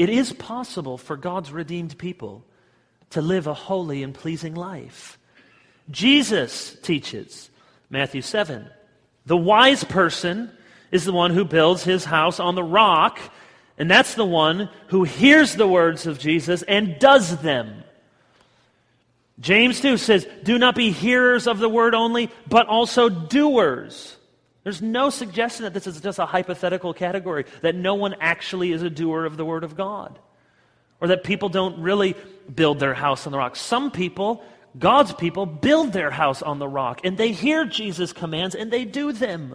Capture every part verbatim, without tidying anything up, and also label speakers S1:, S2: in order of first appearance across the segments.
S1: It is possible for God's redeemed people to live a holy and pleasing life. Jesus teaches, Matthew seven, the wise person is the one who builds his house on the rock, and that's the one who hears the words of Jesus and does them. James two says, do not be hearers of the word only, but also doers. There's no suggestion that this is just a hypothetical category, that no one actually is a doer of the word of God, or that people don't really build their house on the rock. Some people, God's people, build their house on the rock, and they hear Jesus' commands and they do them.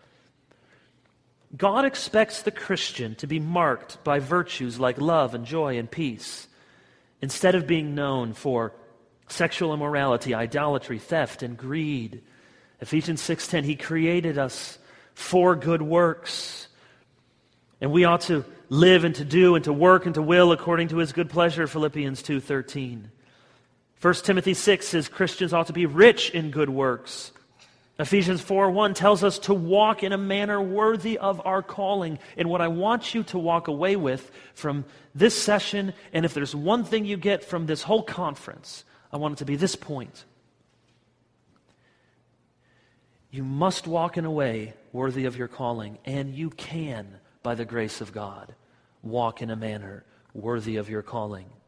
S1: God expects the Christian to be marked by virtues like love and joy and peace, instead of being known for sexual immorality, idolatry, theft, and greed. Ephesians six ten, He created us for good works, and we ought to live and to do and to work and to will according to His good pleasure, Philippians two thirteen. First Timothy six says Christians ought to be rich in good works. Ephesians four one tells us to walk in a manner worthy of our calling. And what I want you to walk away with from this session, and if there's one thing you get from this whole conference, I want it to be this point. You must walk in a way worthy of your calling, and you can, by the grace of God, walk in a manner worthy of your calling.